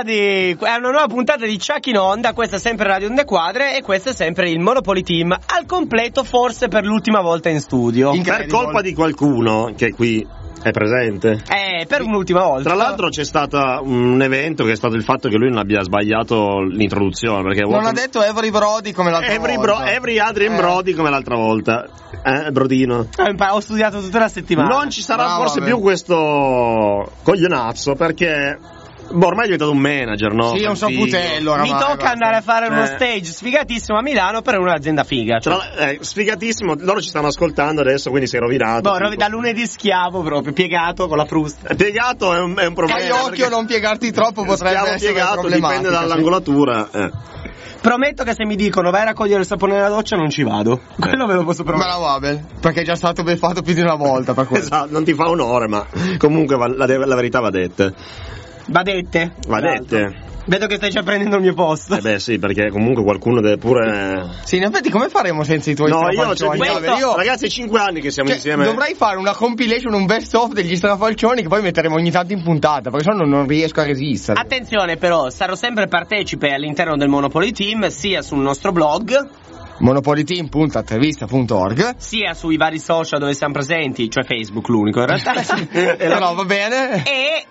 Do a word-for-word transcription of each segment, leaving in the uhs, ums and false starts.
di è una nuova puntata di Chuck in Onda. Questa è sempre Radio Onde Quadre e questo è sempre il Monopoly Team al completo, forse per l'ultima volta in studio. Per colpa di qualcuno che qui è presente. Eh, per un'ultima volta. Tra l'altro c'è stato un evento che è stato il fatto che lui non abbia sbagliato l'introduzione, perché non ha detto Every Brody come l'altra every volta. Bro, every Adrian eh. Brody come l'altra volta. Eh, Brodino. Eh, ho studiato tutta la settimana. Non ci sarà Bravo, forse vabbè. più questo coglionazzo, perché boh, ormai è diventato un manager, no? Sì, è un saputello oramai. Mi tocca guarda. andare a fare uno Eh. stage sfigatissimo a Milano per un'azienda figa. Cioè. Tra, eh, sfigatissimo, loro ci stanno ascoltando adesso, quindi sei rovinato. Boh, rovi- da lunedì schiavo proprio, piegato con la frusta. È piegato è un, è un problema. Fai occhio a non piegarti troppo, potrebbe Schiavo essere piegato, problematica. dipende dall'angolatura. Eh. Prometto che se mi dicono vai a raccogliere il sapone nella doccia non ci vado. Quello ve lo posso Ma promettere. la Wabel, perché è già stato ben fatto più di una volta per quello. Esatto, non ti fa onore, ma comunque va- la, la verità va detta. Va dette. Va Tra l'altro. dette. Vedo che stai già prendendo il mio posto. Eh beh sì, perché comunque qualcuno deve pure... Sì, in effetti come faremo senza i tuoi No, io, strafalcioni? cioè, Vabbè, io ragazzi, è cinque anni che siamo cioè, insieme. dovrei fare una compilation, un best of degli strafalcioni che poi metteremo ogni tanto in puntata, perché sennò non, non riesco a resistere. Attenzione però, sarò sempre partecipe all'interno del Monopoly Team, sia sul nostro blog, monopolyteam punto attrevista punto org. sia sui vari social dove siamo presenti, cioè Facebook l'unico in realtà. Però va bene. E,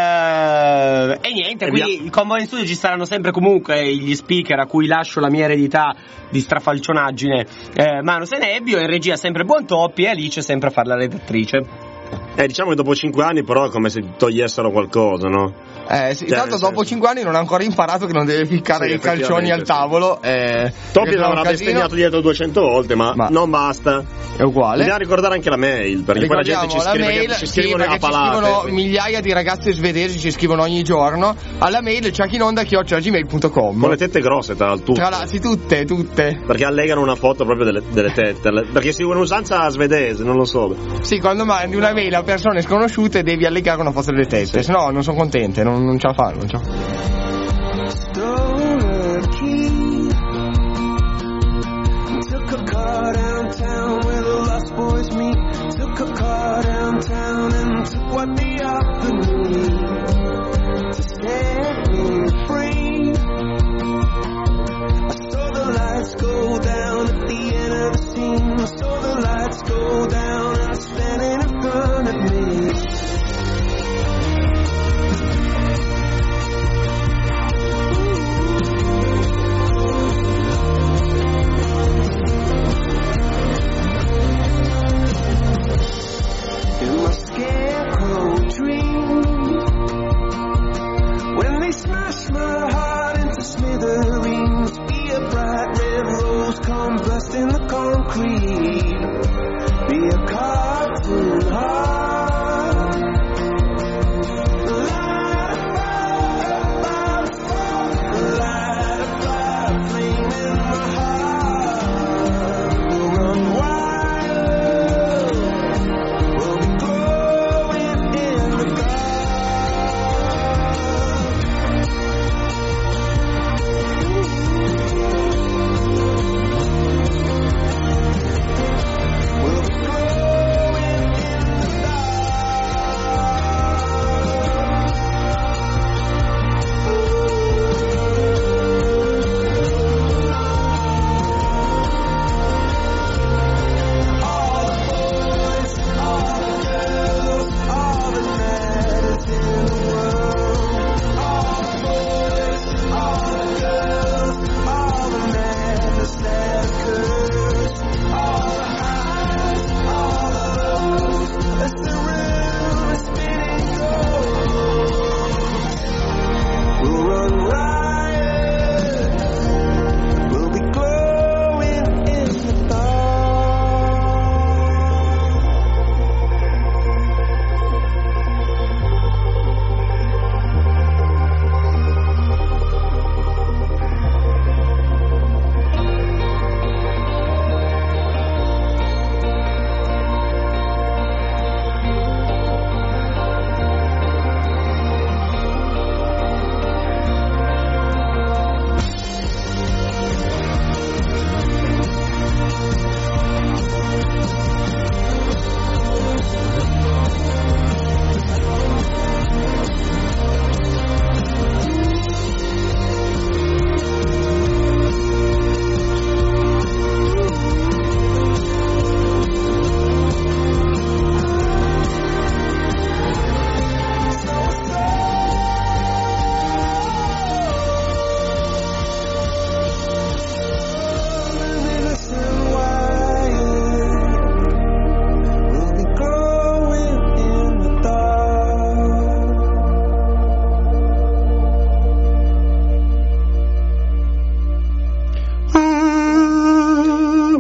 eh, e niente, E quindi via. con voi in studio ci saranno sempre comunque gli speaker a cui lascio la mia eredità di strafalcionaggine, eh, Manu Senebbio, in regia sempre Buontoppi e Alice sempre a fare la redattrice. Eh, diciamo che dopo cinque anni però è come se togliessero qualcosa, no? Eh, sì, Cioè, tanto nel dopo senso- cinque anni non ha ancora imparato che non deve ficcare Sì, i calcioni al effettivamente, sì. tavolo. Eh, Topi perché fa un l'avrà casino. bestemmiato dietro duecento volte, ma, Ma- non basta. È uguale. Dobbiamo ricordare anche la mail, perché poi la gente ci Ricordiamo la scrive, mail, perché ci sì, scrivono perché a ci palate. scrivono quindi- migliaia di ragazze svedesi, ci scrivono ogni giorno alla mail chuckinonda chiocciola gmail punto com. Con le tette grosse, tra l'altro. Tra l'altro, sì, tutte, tutte. Perché allegano una foto proprio delle, delle tette. le- Perché si un'usanza svedese, non lo so. Sì, quando mandi una mail a persone sconosciute devi allegare una foto delle tette, se no non sono contente, non, non ce la fanno. Non ce la fanno. Stole a key. Took a car downtown where the lost boys meet. Took a car downtown and took what they offered me to set me free. I saw the lights go down at the end of the scene. I saw the lights go down and standing in front of me.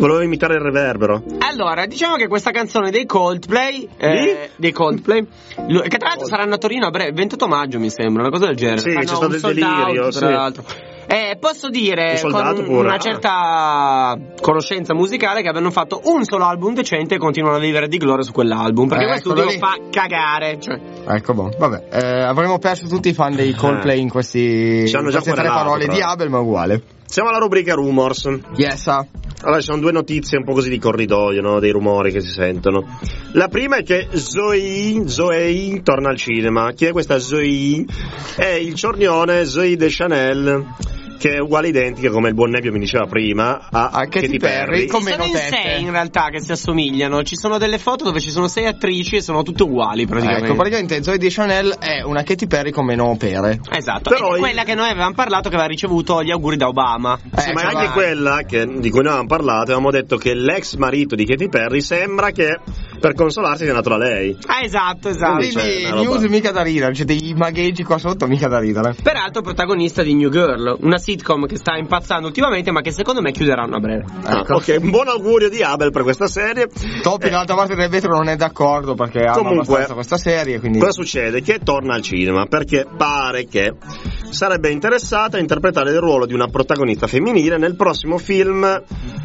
Volevo imitare il reverbero. Allora, diciamo che questa canzone dei Coldplay, eh, dei Coldplay, lo- che tra l'altro saranno a Torino a breve, il ventotto maggio mi sembra, una cosa del genere. Sì, Fanno c'è stato un il sold delirio, out, tra sì. l'altro. Eh, posso dire Un sold con out un- pure, una ah. certa conoscenza musicale che abbiano fatto un solo album decente e continuano a vivere di gloria su quell'album. Perché Eh, quest'ultimo eccolo fa cagare. Cioè. Ecco, boh, vabbè. Eh, avremmo perso tutti i fan dei Coldplay in questi Ci hanno in già queste tre querelato, parole tra di l'altro. Abel, ma uguale. Siamo alla rubrica Rumors. Yes, ah. Allora, ci sono due notizie un po' così di corridoio, no? Dei rumori che si sentono. La prima è che Zoe, Zoe torna al cinema. Chi è questa Zoe? È il ciornione Zoe Deschanel, che è uguale identica, come il buon Nebbio mi diceva prima, a, A Katy Perry. Come sono in notette. sei in realtà che si assomigliano. Ci sono delle foto dove ci sono sei attrici e sono tutte uguali praticamente. Ecco, praticamente Zoe Deschanel è una Katy Perry con meno pere. Esatto, Però ed è io- quella che noi avevamo parlato che aveva ricevuto gli auguri da Obama. Sì, Eh, ma è cioè, anche va- quella che, di cui noi avevamo parlato, avevamo detto che l'ex marito di Katy Perry sembra che per consolarsi sia nato da lei. Ah, esatto, esatto. Quindi c'è Quindi una roba- news mica da ridere, c'è dei magheggi qua sotto mica da ridere. Peraltro protagonista di New Girl, una sitcom che sta impazzando ultimamente ma che secondo me chiuderanno a breve. Ah, Ecco. ok, un buon augurio di Abel per questa serie. Topi Eh, dall'altra parte del vetro non è d'accordo perché ama Comunque, abbastanza questa serie, quindi cosa succede? Che torna al cinema perché pare che sarebbe interessata a interpretare il ruolo di una protagonista femminile nel prossimo film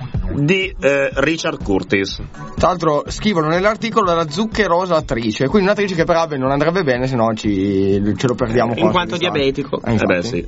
di eh, Richard Curtis. tra l'altro scrivono nell'articolo la zuccherosa attrice, quindi un'attrice che per Abel non andrebbe bene, se no ci, ce lo perdiamo qua. In quanto sul risale. diabetico. Eh, Eh infatti. beh, sì.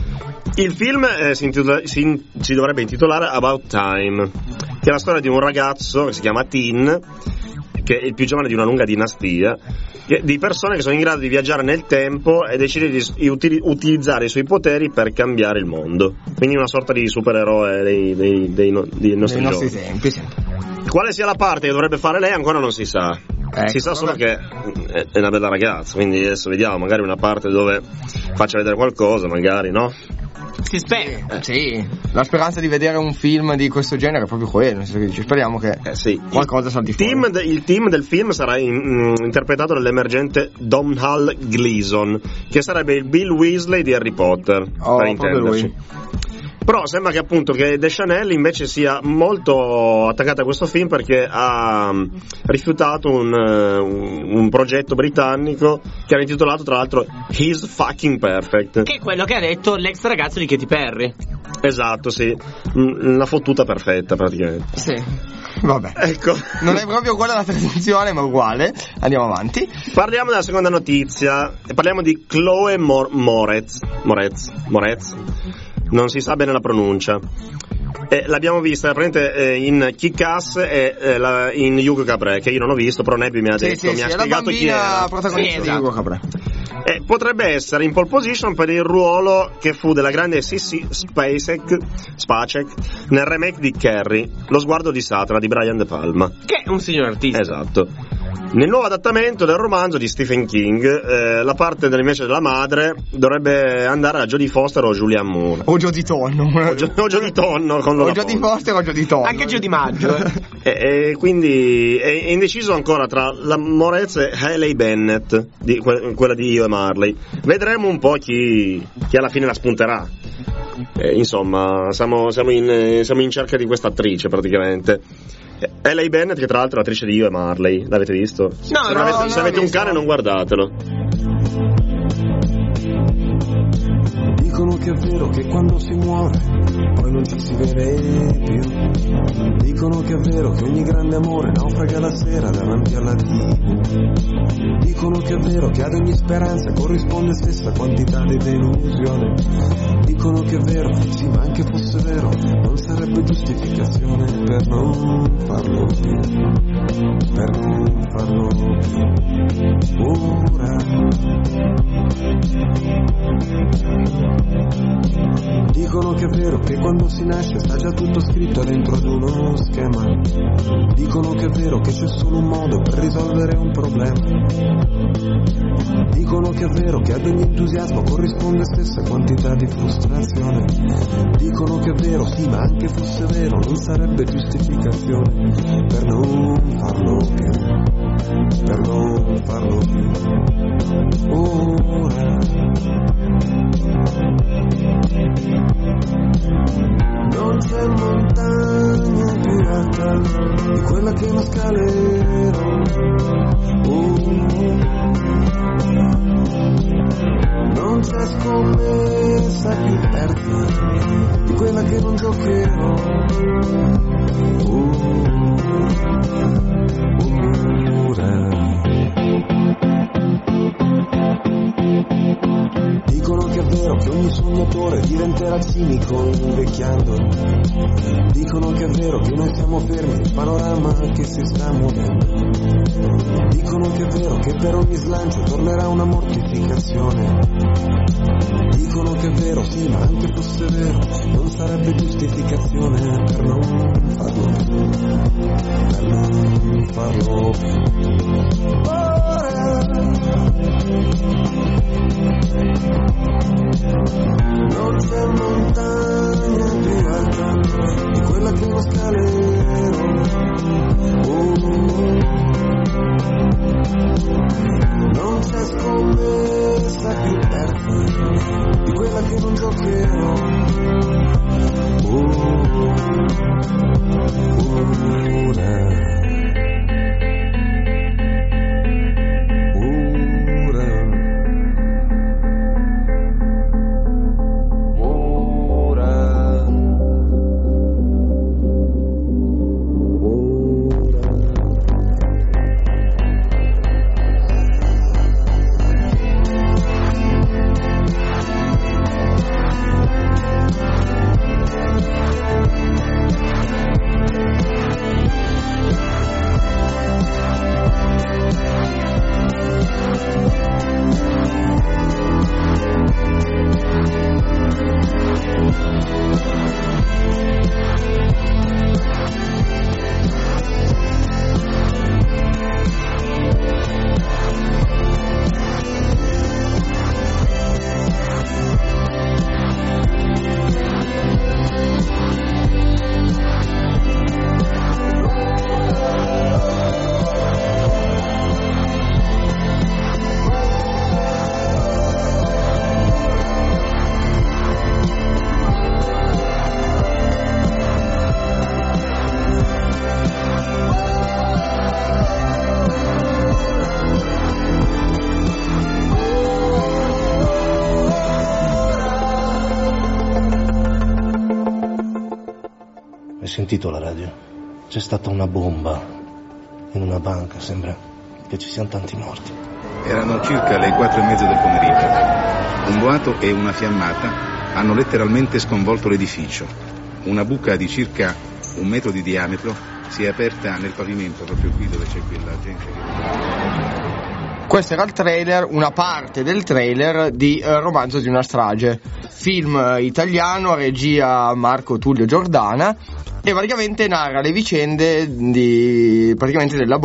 Il film eh, si, intitola- si in- si dovrebbe intitolare About Time, che è la storia di un ragazzo che si chiama Tin, che è il più giovane di una lunga dinastia, che- di persone che sono in grado di viaggiare nel tempo e decidere di s- utili- utilizzare i suoi poteri per cambiare il mondo. Quindi una sorta di supereroe dei, dei, dei, no- dei nostri Nei nostri giorni. tempi, sì. Quale sia la parte che dovrebbe fare lei ancora non si sa. Ecco, si sa solo vabbè. che è- è una bella ragazza, quindi adesso vediamo, magari una parte dove faccia vedere qualcosa, magari, no? Si spera. Eh, Sì, la speranza di vedere un film di questo genere è proprio quello, nel senso che dici, speriamo che Eh sì. qualcosa salti Il fuori. team, de- il team del film sarà in- mm, interpretato dall'emergente Domhnall Gleeson, che sarebbe il Bill Weasley di Harry Potter, Oh, per proprio intenderci. lui. Però sembra che appunto che Deschanel invece sia molto attaccata a questo film perché ha mm, rifiutato un, eh, un, un progetto britannico che era intitolato tra l'altro He's Fucking Perfect. Che è quello che ha detto l'ex ragazzo di Katy Perry. Esatto, sì. Mm, Una fottuta perfetta praticamente. Sì, vabbè. Ecco. Non è proprio quella la traduzione, ma uguale. Andiamo avanti. Parliamo della seconda notizia e parliamo di Chloe Mor- Moretz. Moretz. Moretz. Non si sa bene la pronuncia. Eh, l'abbiamo vista praticamente eh, in Kick-Ass e eh, la- in Hugo Cabret, che io non ho visto, però Nebbi mi ha Sì, detto, sì, mi sì, ha è la spiegato chi bambina era. protagonista Sì, di esatto. Hugo Cabret. Eh, potrebbe essere in pole position per il ruolo che fu della grande Sissy Spacek, Spacek nel remake di Carrie, Lo sguardo di Satana di Brian De Palma. Che è un signor artista. Esatto. Nel nuovo adattamento del romanzo di Stephen King, eh, la parte invece della madre dovrebbe andare a Jodie Foster o Julianne Moore. O Gio di tonno. O, Gio- o Jodie Tonno con O la Gio di Foster. Foster o Gio di tonno. Anche Gio Di Maggio. eh. E, e quindi è, è indeciso ancora tra la Moretz e Hayley Bennett, di, que- quella di Io e Marley. Vedremo un po' chi, chi alla fine la spunterà. Eh, insomma, siamo, siamo, in, eh, siamo in cerca di questa attrice praticamente. Eh, Hayley Bennett, che tra l'altro è l'attrice di Io e Marley, l'avete visto? se no, non avete, non se l'ho avete un visto. cane non guardatelo. Dicono che è vero che quando si muore poi non ci si vede più. Dicono che è vero che ogni grande amore naufraga la sera davanti alla tivù. Dicono che è vero che ad ogni speranza corrisponde stessa quantità di delusione. Dicono che è vero, sì, ma anche fosse vero non sarebbe giustificazione per non farlo più, per non farlo più ora. Dicono che è vero che quando si nasce sta già tutto scritto dentro ad uno schema. Dicono che è vero che c'è solo un modo per risolvere un problema. Dicono che è vero che ad ogni entusiasmo corrisponde stessa quantità di frustrazione. Dicono che è vero, sì, ma anche fosse vero non sarebbe giustificazione per non farlo più, per non farlo più ora. Non c'è montagna più alta più terza di quella che non giocherò. Dicono che è vero che ogni sognatore diventerà cinico invecchiando. Dicono che è vero che noi siamo fermi nel panorama che si sta muovendo. Dicono che è vero che per ogni slancio tornerà una mortificazione. Dicono che è vero, sì, ma anche fosse vero non sarebbe giustificazione per non farlo più, per non farlo più. Ora non c'è montagna più alta di quella che uno scalero. Oh, non c'è scommessa più terza di quella che non giocherò. Oh, ora. Sentito la radio? C'è stata una bomba in una banca, sembra che ci siano tanti morti. Erano circa le quattro e mezza del pomeriggio. Un boato e una fiammata hanno letteralmente sconvolto l'edificio. Una buca di circa un metro di diametro si è aperta nel pavimento, proprio qui dove c'è quella gente che... Questo era il trailer, una parte del trailer di eh, Romanzo di una strage, film eh, italiano, regia Marco Tullio Giordana, e praticamente narra le vicende di, praticamente della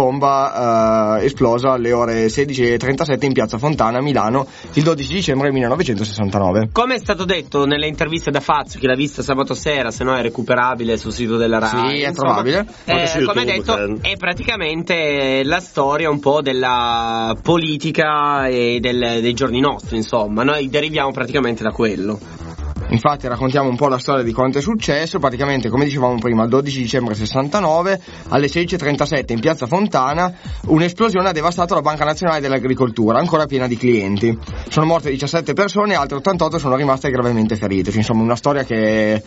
bomba eh, esplosa alle ore sedici e trentasette in piazza Fontana a Milano il dodici dicembre millenovecentosessantanove. Come è stato detto nelle interviste da Fazio, chi l'ha vista sabato sera, se no è recuperabile sul sito della Rai. Sì, è insomma, trovabile. Eh, come detto, è praticamente la storia un po' della politica e del, dei giorni nostri, insomma. Noi deriviamo praticamente da quello. Infatti raccontiamo un po' la storia di quanto è successo. Praticamente, come dicevamo prima, il dodici dicembre sessantanove alle sedici e trentasette in piazza Fontana un'esplosione ha devastato la Banca Nazionale dell'Agricoltura, ancora piena di clienti. Sono morte diciassette persone e altre ottantotto sono rimaste gravemente ferite. Insomma, una storia che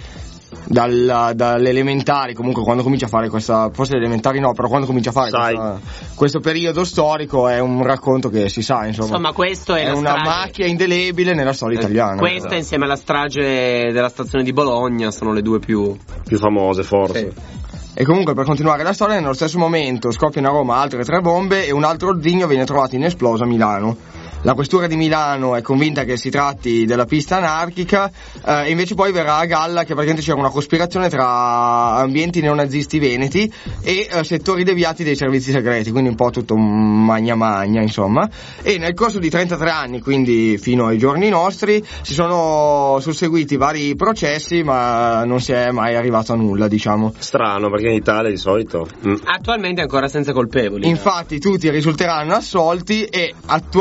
dal, dalle elementari, comunque quando comincia a fare questa, forse le elementari no, però quando comincia a fare questa, questo periodo storico è un racconto che si sa, insomma, insomma questo è, è la una strage, macchia indelebile nella storia eh, italiana. Questa insieme alla strage della stazione di Bologna sono le due più, più famose forse. Sì. E comunque, per continuare la storia, nello stesso momento scoppiano a Roma altre tre bombe e un altro ordigno viene trovato inesploso a Milano. La questura di Milano è convinta che si tratti della pista anarchica, eh, e invece poi verrà a galla che praticamente c'era una cospirazione tra ambienti neonazisti veneti e eh, settori deviati dei servizi segreti, quindi un po' tutto un magna magna, insomma. E nel corso di trentatré anni, quindi fino ai giorni nostri, si sono susseguiti vari processi, ma non si è mai arrivato a nulla, diciamo. Strano, perché in Italia di solito mm. attualmente ancora senza colpevoli. Infatti tutti risulteranno assolti e attualmente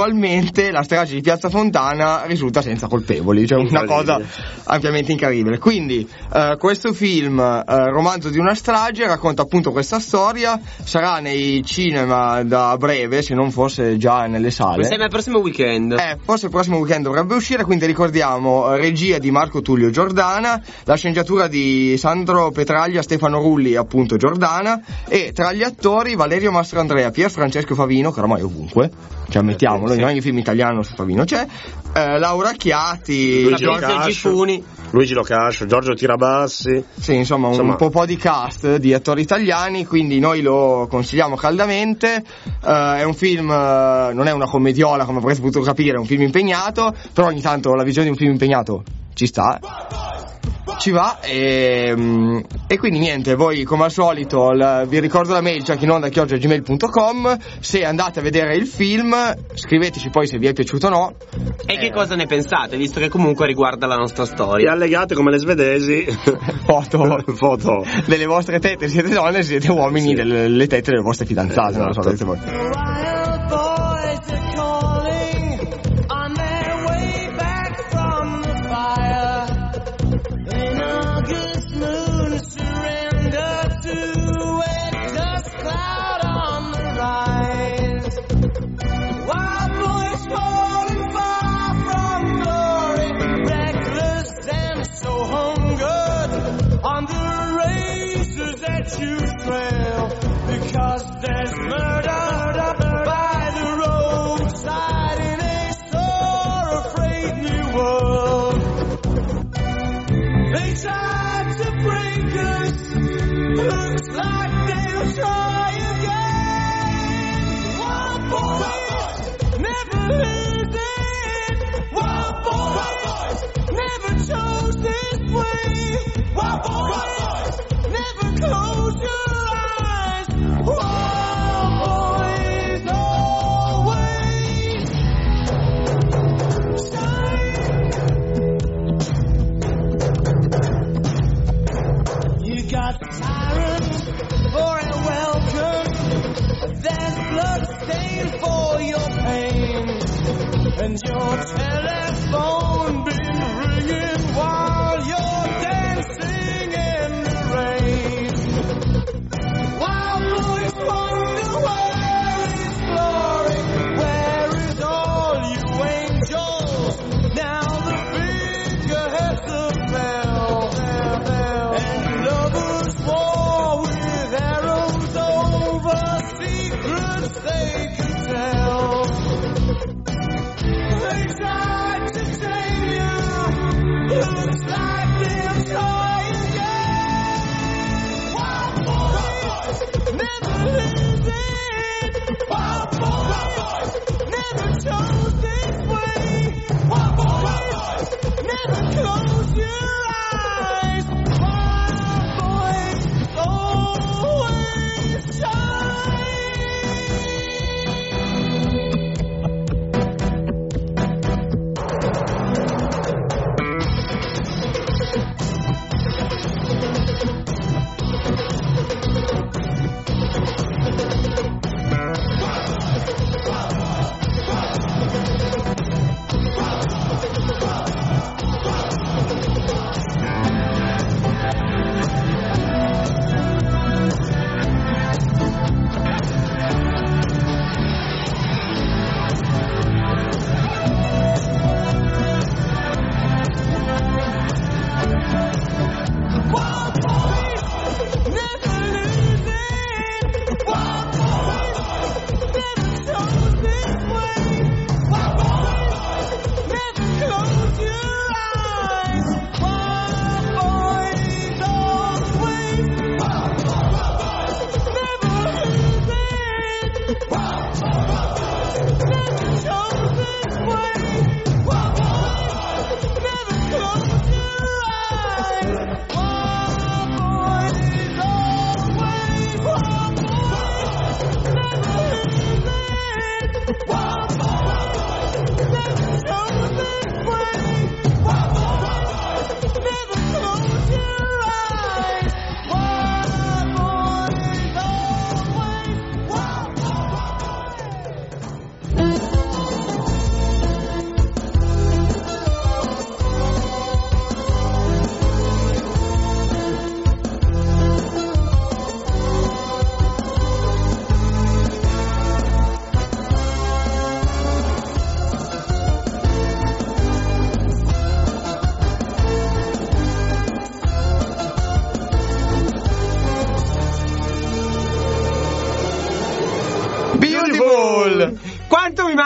finalmente la strage di Piazza Fontana risulta senza colpevoli, cioè una cosa ampiamente incredibile. Quindi eh, questo film, eh, romanzo di una strage, racconta appunto questa storia, sarà nei cinema da breve, se non fosse già nelle sale. Mi sembra il prossimo weekend. Eh, forse il prossimo weekend dovrebbe uscire, quindi ricordiamo, eh, regia di Marco Tullio Giordana, la sceneggiatura di Sandro Petraglia, Stefano Rulli, appunto Giordana, e tra gli attori Valerio Mastrandrea, Pier Francesco Favino, che ormai è ovunque, cioè ammettiamolo, in ogni film italiano su Favino c'è, eh, Laura Chiati, Luigi Fabrizio Locascio, Gifuni, Luigi Locascio, Giorgio Tirabassi. sì, insomma, un Insomma. po' po' di cast di attori italiani, quindi noi lo consigliamo caldamente. Eh, è un film, eh, non è una commediola come avrete potuto capire, è un film impegnato, però ogni tanto la visione di un film impegnato ci sta, ci va, e, e quindi niente, voi come al solito la, vi ricordo la mail ciachinonda chiocciola gmail punto com. Se andate a vedere il film scriveteci poi se vi è piaciuto o no e che eh, cosa ne pensate, visto che comunque riguarda la nostra E storia. allegate come le svedesi foto foto delle vostre tette, siete donne, siete uomini, Sì. delle le tette delle vostre fidanzate, non lo so, Esatto. vedete voi. Wild boys are calling on their way back from the fire. An August moon surrender to a dust cloud on the rise. Wild boys falling far from glory, reckless and so hungered on the races that you trail, because there's murder by the roadside in a sore-afraid new world. They tried to break us, looks like they'll try again. Wild boys never lose it. Wild boys never chose this way. Wild boys never close your eyes. Wild boys always shine. You got tyrants for a welcome. There's blood stain for your pain, and your telephone been ringing while you're dancing in the rain. Wild boys wonder where is glory, where is all you angels? Now the figureheads fell, and lovers war with arrows over secrets they could tell. They tried to tame you, looks like they'll try again. Wild boys never lose it. Wild boys never chose this way. Wild boys never close your eyes. Wild boys always shine.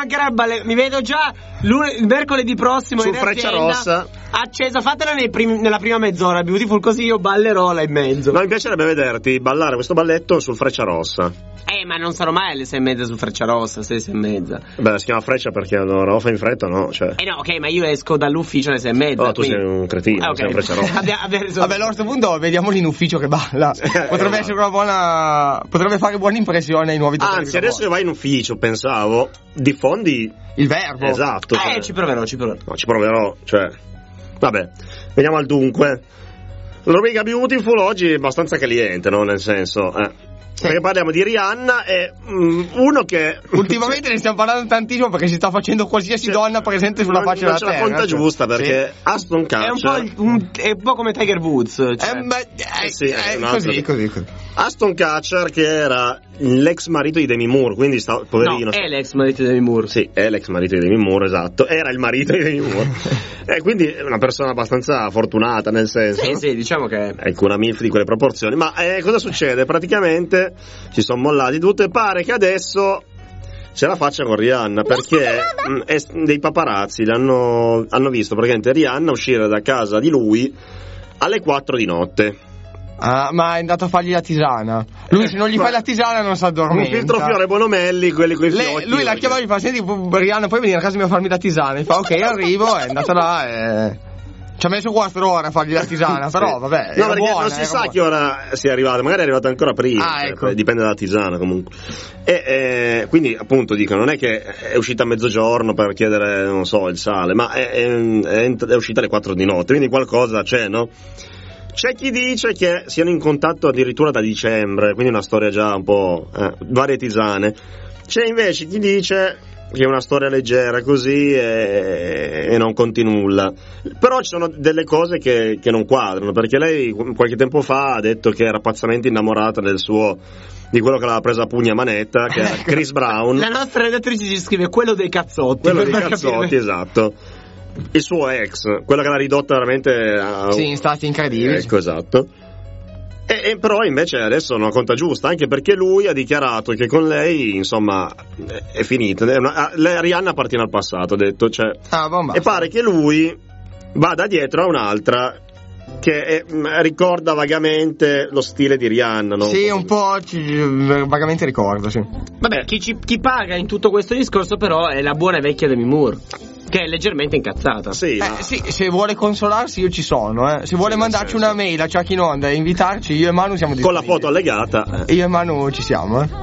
mancherà il balletto. Mi vedo già il mercoledì prossimo su in Freccia azienda, Rossa. Accesa, fatela nei primi, nella prima mezz'ora, Beautiful, così io ballerò là in mezzo. No, mi piacerebbe vederti ballare questo balletto sul Freccia Rossa. Eh, ma non sarò mai alle sei e mezza sul Freccia Rossa, sei, sei e mezza. Beh, si chiama Freccia perché allora o fai in fretta o no, cioè. Eh no, ok, ma io esco dall'ufficio alle sei e mezza. Oh, tu quindi... sei un cretino, ah, okay. sei un Freccia Rossa. Abbia, abbia reso... Vabbè, allora a questo punto vediamoli in ufficio che balla. Potrebbe essere una buona. Potrebbe fare buona impressione ai nuovi datori. Anzi, adesso che vai in ufficio, pensavo, diffondi il verbo. Esatto. Eh, cioè... ci proverò, ci proverò. No, ci proverò, cioè. Vabbè, veniamo al dunque. La rubrica Beautiful oggi è abbastanza caliente, no? Nel senso, eh. Sì. Perché parliamo di Rihanna e mm, uno che ultimamente ne stiamo parlando tantissimo perché si sta facendo qualsiasi donna presente sulla faccia della terra. Non c'è la conta giusta perché sì. Aston Kutcher è un po', un, è un po' come Tiger Woods, cioè. eh, beh, eh, eh, sì, eh, così, così, così. Aston Kutcher che era l'ex marito di Demi Moore, quindi sta, poverino. No, è l'ex marito di Demi Moore. Sì, è l'ex marito di Demi Moore, esatto. Era il marito di Demi Moore. E quindi è una persona abbastanza fortunata, nel senso. Sì, sì, diciamo che ecco, una milf di quelle proporzioni. Ma eh, cosa succede? Praticamente ci sono mollati tutto e pare che adesso ce la faccia con Rihanna perché mh, è, dei paparazzi l'hanno hanno visto praticamente Rihanna uscire da casa di lui alle quattro di notte. Ah, ma è andato a fargli la tisana. Lui se non gli fai la tisana non si addormenta. Un filtro fiore Bonomelli, quelli con i fiocchi. Lui la chiama e gli fa: senti Rihanna, puoi venire a casa mia a farmi la tisana? E fa: ok, arrivo, è andata là e... ci ha messo quattro ore a fargli la tisana, però sì. Vabbè. No, perché buona, non si sa buona. che ora sia arrivata, magari è arrivata ancora prima. Ah, ecco. Cioè, dipende dalla tisana comunque. E eh, quindi appunto dico, non è che è uscita a mezzogiorno per chiedere, non so, il sale, ma è, è, è, è uscita alle quattro di notte, quindi qualcosa c'è, no? C'è chi dice che siano in contatto addirittura da dicembre, quindi una storia già un po' eh, varie tisane. C'è invece chi dice che è una storia leggera così e, e non conti nulla. Però ci sono delle cose che, che non quadrano, perché lei qualche tempo fa ha detto che era pazzamente innamorata del suo, di quello che l'aveva presa a pugni a manetta, che era Chris Brown. La nostra redattrice ci scrive quello dei cazzotti. Quello dei cazzotti, capire. Esatto. Il suo ex, quello che l'ha ridotta veramente a... Sì, in stati incredibili. Ecco, esatto. E, e però invece adesso è una conta giusta, anche perché lui ha dichiarato che con lei, insomma, è finita. È una, lei, Rihanna appartiene al passato, ha detto, cioè... Ah, bomba. E pare che lui vada dietro a un'altra che è, ricorda vagamente lo stile di Rihanna, no? Sì, un po' ci, vagamente ricordo, sì. Vabbè, chi, ci, chi paga in tutto questo discorso però è la buona e vecchia Demi Moore, che è leggermente incazzata. Sì, eh, ma... sì, se vuole consolarsi io ci sono, eh. Se vuole sì, mandarci senso. una mail a Chuck in Onda e invitarci, io e Manu siamo disponibili. Con la foto allegata. Io e Manu ci siamo, eh.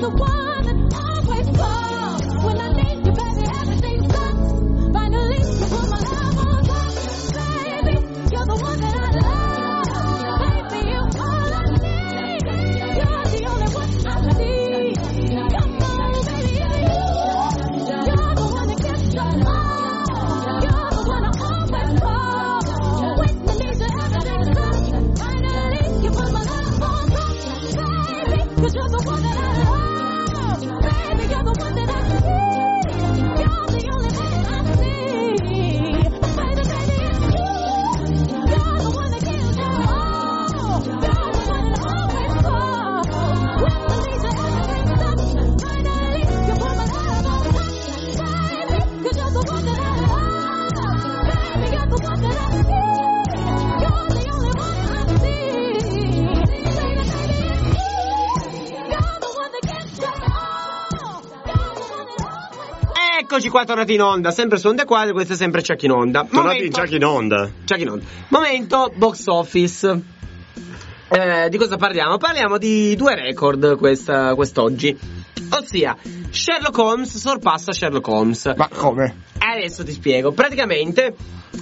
the one that always falls. When I need you, baby, everything stops. Finally, you put my love on top. Baby, you're the one that I love. Baby, you're all I need. You're the only one I see. Come on, baby, you're you. You're the one that gets the love. You're the one I always call. When I need you, everything stops. Finally, you put my love on top. Baby, 'cause you're the one that I love. Baby, you're the one that I need. You're the only one I see. Baby, baby, it's you. You're the one that gives it all. You're the one that always calls. When I need you, everything stops. Finally, you put my love on top. Baby, 'cause you're the one that I love. Baby, you're the one that I need. You're the only one I see. Baby, baby, it's you. You're the one that gives it all. You're the one that always calls. Eccoci qua, tornati in onda, sempre su Onda Quadri, questo è sempre Chuck in Onda. Tornati in Momento- Chuck in onda. Chuck in Onda. Momento box office. Eh, di cosa parliamo? Parliamo di due record questa, quest'oggi. Ossia, Sherlock Holmes sorpassa Sherlock Holmes. Ma come? Adesso ti spiego. Praticamente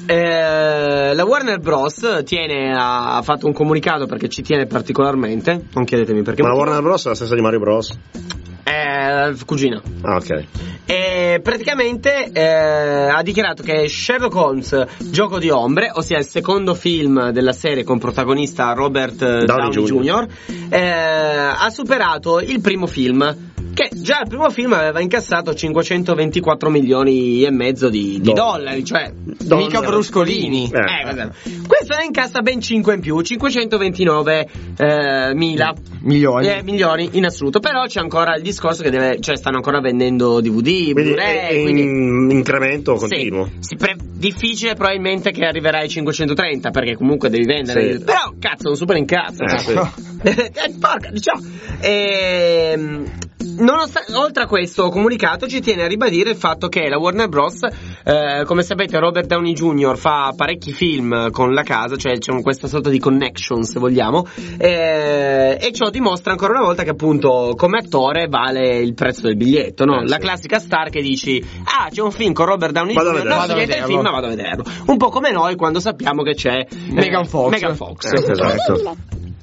eh, la Warner Bros. tiene ha ha fatto un comunicato perché ci tiene particolarmente. Non chiedetemi perché. Ma la Warner Bros. è la stessa di Mario Bros. Eh, cugina. Ah, ok. E praticamente eh, ha dichiarato che Sherlock Holmes, Gioco di ombre, ossia il secondo film della serie con protagonista Robert Downey, Downey Junior Junior, eh, ha superato il primo film, che già il primo film aveva incassato cinquecentoventiquattro milioni e mezzo di, di dollari, cioè Dollari. mica bruscolini. Eh. Eh, cos'è? Questo ne incassa ben cinque in più, cinquecentoventinove eh, mila Milioni. eh, milioni in assoluto. Però c'è ancora il discorso che deve, cioè stanno ancora vendendo D V D, Quindi Blu-ray, è in quindi incremento continuo. sì, si pre- difficile probabilmente che arriverà ai cinquecentotrenta, perché comunque devi vendere. Sì. Però cazzo, un super incazzo. Eh, sì. Eh, porca, diciamo. Ehm, nonostante, oltre a questo comunicato, ci tiene a ribadire il fatto che la Warner Bros. Eh, come sapete, Robert Downey Junior fa parecchi film con la casa, cioè c'è questa sorta di connection, se vogliamo, eh, e ciò dimostra ancora una volta che appunto come attore vale il prezzo del biglietto, no? Eh, La sì. classica star che dici: ah, c'è un film con Robert Downey Vado a Junior, vederlo. non so Vado a niente del vederlo. film, ma vado a vederlo. Un po' come noi quando sappiamo che c'è eh, Megan Fox. Megan Fox. Eh, esatto.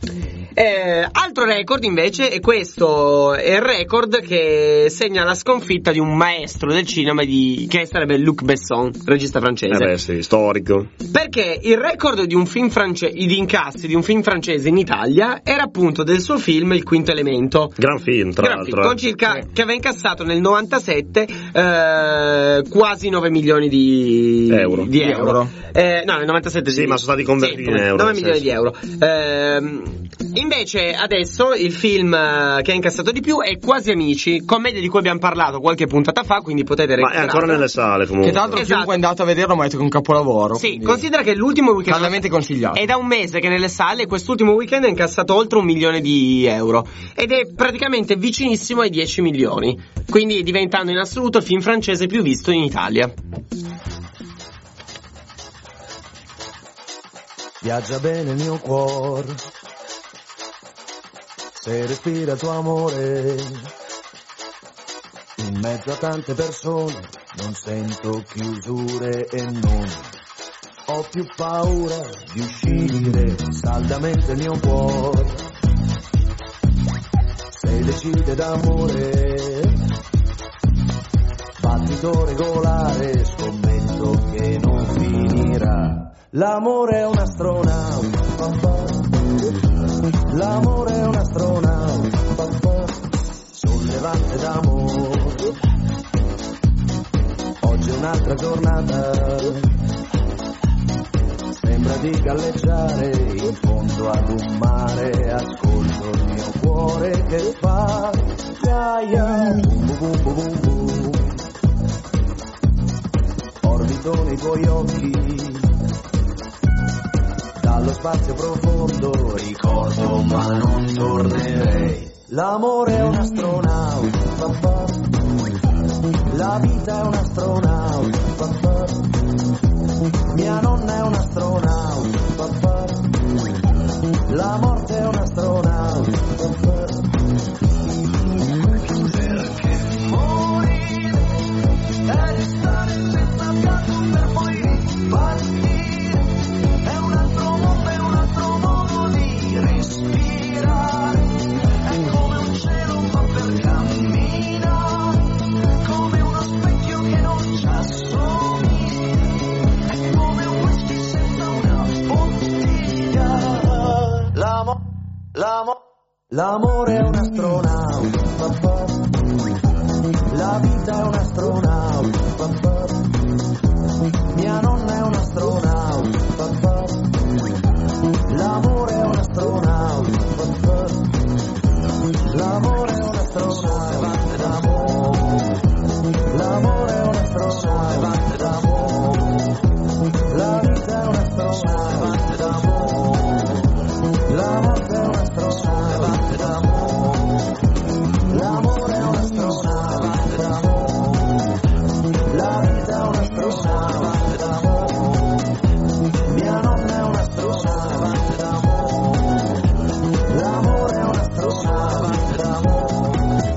Eh, altro record invece, e questo è il record che segna la sconfitta di un maestro del cinema di, che sarebbe Luc Besson, regista francese. Eh beh, sì, storico. Perché il record di un film francese, di incassi di un film francese in Italia era appunto del suo film Il Quinto Elemento. Gran film, tra Gran l'altro. film, con circa, che aveva incassato nel novantasette eh, quasi nove milioni di Euro. Di euro. Euro. Eh, no, nel novantasette Sì, di- ma sono stati convertiti sì, in euro, nove nel milioni senso. di euro. Ehm, invece adesso il film eh, che ha incassato di più è Quasi Amici, commedia di cui abbiamo parlato qualche puntata fa, quindi potete Ma è recuperarla. ancora nelle sale comunque. Che tra l'altro Esatto. chiunque è andato a vederlo mi ha detto che è un capolavoro. Sì, quindi considera che l'ultimo weekend caldamente consigliato. è da un mese che è nelle sale, e quest'ultimo weekend ha incassato oltre un milione di euro ed è praticamente vicinissimo ai dieci milioni, quindi diventando in assoluto il film francese più visto in Italia. Viaggia bene il mio cuore, se respira il tuo amore, in mezzo a tante persone non sento chiusure e non ho più paura di uscire saldamente il mio cuore, se decide d'amore, battito regolare, scommetto che non finirà. L'amore è un astronauta, l'amore è un astronauta, sollevante d'amore, oggi è un'altra giornata, sembra di galleggiare in fondo ad un mare, ascolto il mio cuore che fa, ya ya, bum bum bum bum bum, orbito nei tuoi occhi, dallo spazio profondo ricordo ma non tornerei. L'amore è un astronauta, la vita è un astronauta, mia nonna è un astronauta, la morte è un astronauta. L'amore è un astronauta, papà. La vita è un astronauta, papà. Mia nonna è un astronauta, papà. L'amore è un astronauta, papà. L'amore è un astronauta d'amore. L'amore è un astronauta d'amore. La vita è un astronauta d'amore. La morte è un astronauta d'amore. L'amore è un astronauta d'amore. La vita è un astronauta d'amore. Mia nonna è un astronauta d'amore. L'amore è un astronauta d'amore.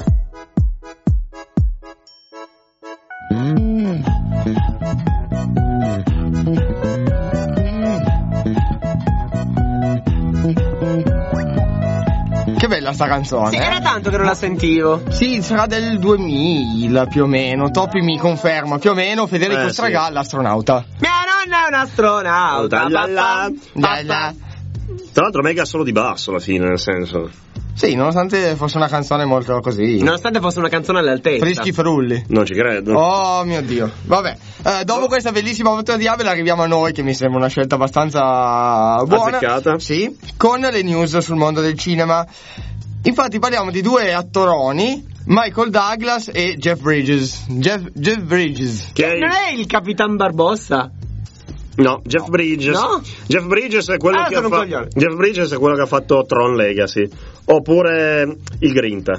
Che bella sta canzone. Sì, eh? era tanto che non la sentivo. Sì, sarà del duemila più o meno. Topi mi conferma più o meno. Federico Eh, sì. Stragalla, astronauta. Mia nonna è un astronauta. La, la. papà, La, Tra l'altro mega solo di basso alla fine, nel senso. Sì, nonostante fosse una canzone molto così. Nonostante fosse una canzone all'altezza. Frischi frulli. Non ci credo. Oh mio Dio. Vabbè, eh, dopo questa bellissima volta di Abel arriviamo a noi, che mi sembra una scelta abbastanza buona. Azzeccata. Sì, con le news sul mondo del cinema. Infatti parliamo di due attoroni, Michael Douglas e Jeff Bridges. Jeff, Jeff Bridges. Che Non è il Capitan Barbossa? No, Jeff Bridges. No? Jeff Bridges è quello Ah, che sono ha un fa- coglione. Jeff Bridges è quello che ha fatto Tron Legacy. Oppure il Grinta.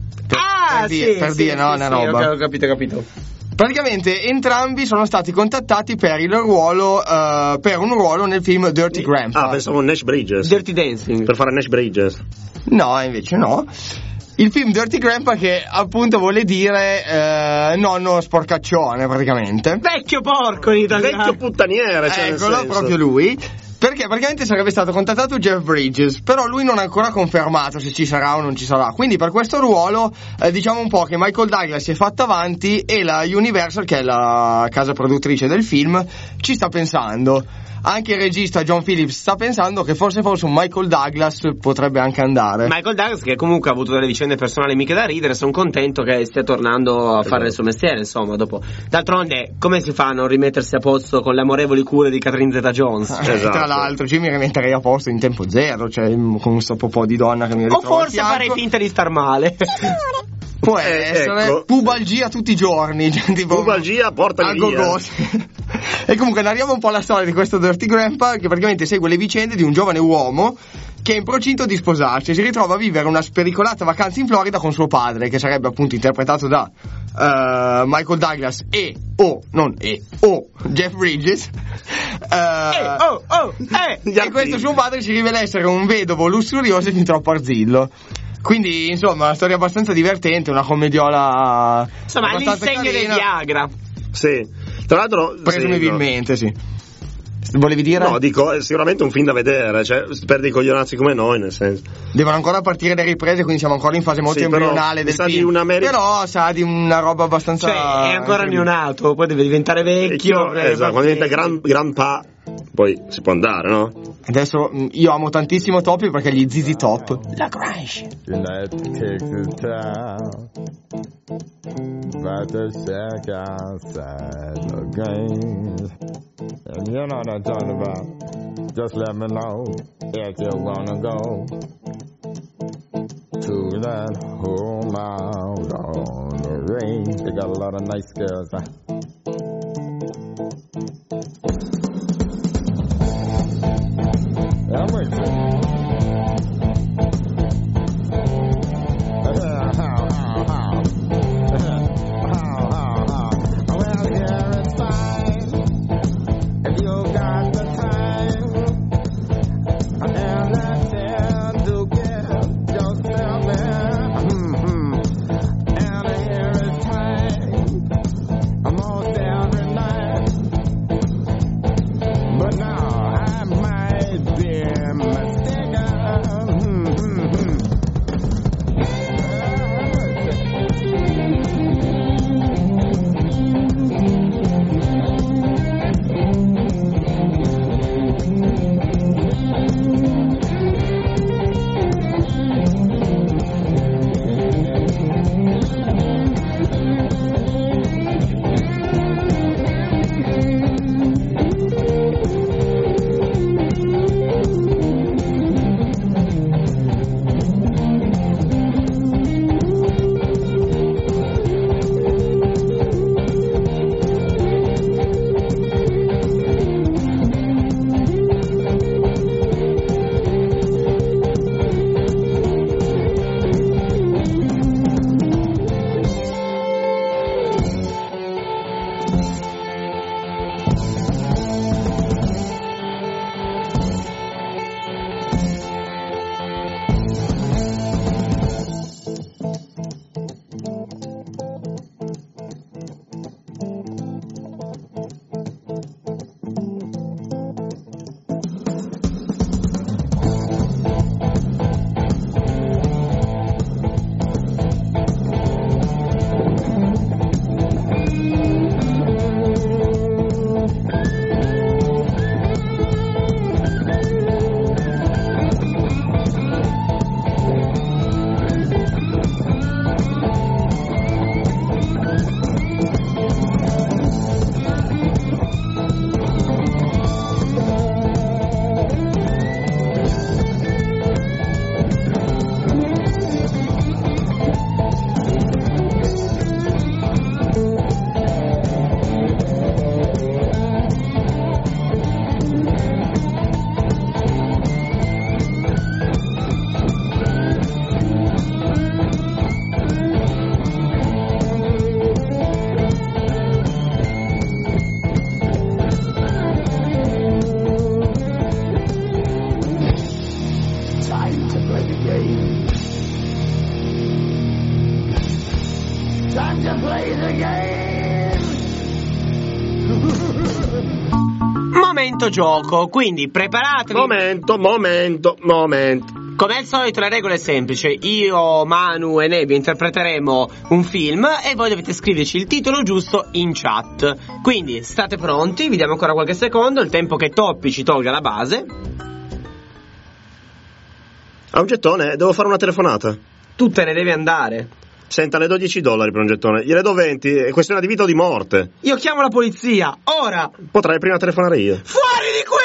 Ah, per sì, dire- per sì, dire, sì, no, sì, una roba. ok, ho capito, ho capito. Praticamente entrambi sono stati contattati per il ruolo, eh, per un ruolo nel film Dirty Grandpa. Ah, pensavo Nash Bridges. Dirty Dancing. Per fare Nash Bridges. No, invece no. Il film Dirty Grandpa, che appunto vuole dire eh, nonno sporcaccione praticamente. Vecchio porco in italiano. Vecchio puttaniere, cioè nel Eccolo, senso. proprio lui. Perché praticamente sarebbe stato contattato Jeff Bridges, però lui non ha ancora confermato se ci sarà o non ci sarà. Quindi per questo ruolo eh, diciamo un po' che Michael Douglas si è fatto avanti e la Universal, che è la casa produttrice del film, ci sta pensando. Anche il regista John Phillips sta pensando che forse forse un Michael Douglas potrebbe anche andare. Michael Douglas, che comunque ha avuto delle vicende personali mica da ridere, sono contento che stia tornando a fare il suo mestiere, insomma, dopo. D'altronde, come si fa a non rimettersi a posto con le amorevoli cure di Catherine Zeta-Jones? Eh, Esatto. Tra l'altro, io mi rimetterei a posto in tempo zero, cioè mm, con sto po' di donna che mi O ritrovo al forse fianco. farei finta di star male. Può Eh, essere ecco. pubalgia tutti i giorni, cioè, tipo Pubalgia, portali a via. go-go. E comunque narriamo un po' la storia di questo Dirty Grandpa, che praticamente segue le vicende di un giovane uomo che è in procinto di sposarsi e si ritrova a vivere una spericolata vacanza in Florida con suo padre, che sarebbe appunto interpretato da uh, Michael Douglas e o non e o Jeff Bridges. Uh, eh, oh, oh, eh. e questo suo padre si rivela essere un vedovo lussurioso e fin troppo arzillo. Quindi, insomma, una storia abbastanza divertente, una commediola Insomma, abbastanza all'insegna del carina. Viagra. Sì. Tra l'altro. Presumibilmente, sì. Volevi dire? No, dico, è sicuramente un film da vedere, cioè per dei coglionazzi come noi, nel senso. Devono ancora partire le riprese, quindi siamo ancora in fase molto Sì, però embrionale mi del sa film. di una Ameri- Però sa di una roba abbastanza... Cioè, è ancora incredibile. neonato, poi deve diventare vecchio. Vecchio, eh, esatto, quando diventa gran, grandpa, poi si può andare, no? Adesso mh, io amo tantissimo Topi perché gli Z Z Top. La Grange. United Texas town, about to check outside the games. And you know what I'm talking about. Just let me know if you wanna go to that home out on the range. They got a lot of nice girls. Huh? I'm with you. I'm Momento gioco, quindi preparatevi. Momento, momento, momento. Come al solito la regola è semplice, io, Manu e Nebbia interpreteremo un film e voi dovete scriverci il titolo giusto in chat. Quindi state pronti, vi diamo ancora qualche secondo, il tempo che Toppi ci tolga la base. Ha un gettone? Devo fare una telefonata. Tu te ne devi andare. Senta, le do dieci dollari per un gettone. Gliene do venti, è questione di vita o di morte. Io chiamo la polizia, ora! Potrei prima telefonare io. Fuori di qui!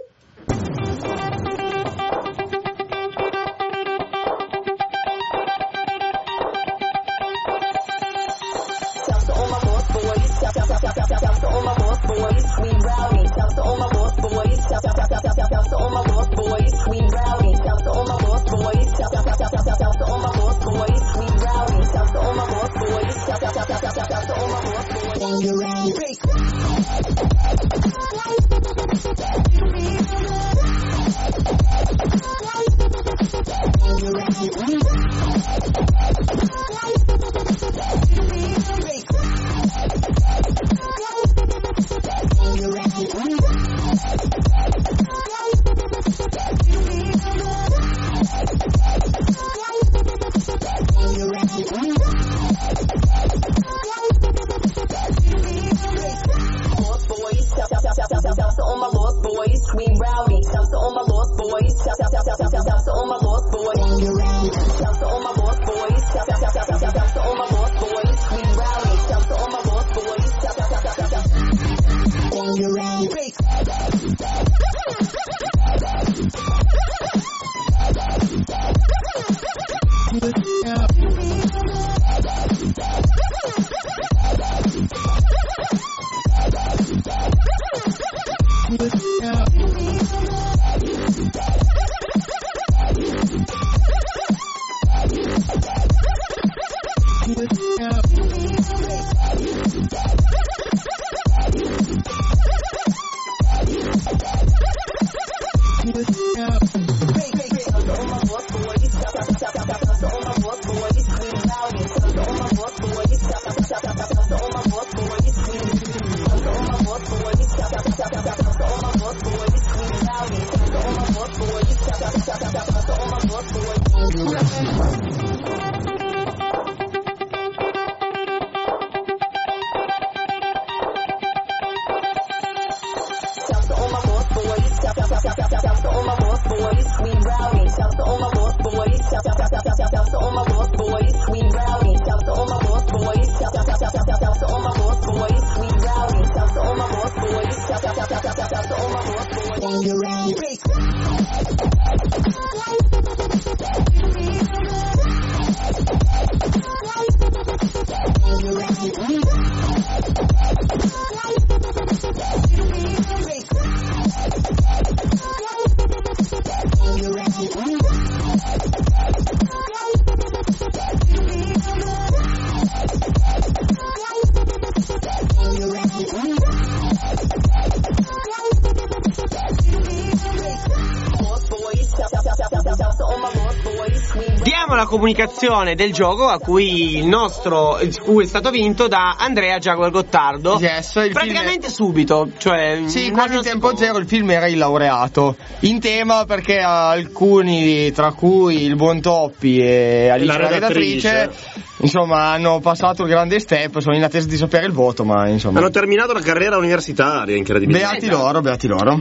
La comunicazione del gioco a cui il nostro cui è stato vinto da Andrea Jaguar Gottardo. Yes, il praticamente film è... subito, cioè sì, quasi in tempo secondo. Zero il film era il laureato in tema, perché alcuni, tra cui il buon Toppi e Alice la redattrice, insomma hanno passato il grande step, sono in attesa di sapere il voto, ma insomma hanno terminato la carriera universitaria, incredibilmente. Beati loro, beati loro.